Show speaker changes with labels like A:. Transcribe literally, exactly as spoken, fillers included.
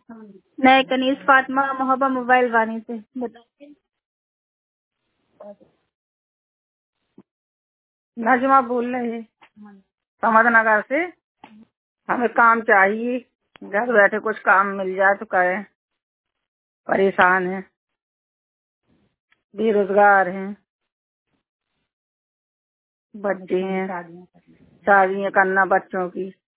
A: मैं कनीज फातिमा मोहब्बा मोबाइल वानी से बता। नजमा बोल रहे हैं समझनगर से। हमें काम चाहिए, घर बैठे कुछ काम मिल जाए तो करें। परेशान हैं, बेरोजगार हैं, बच्चे हैं, शादियाँ करना बच्चों की।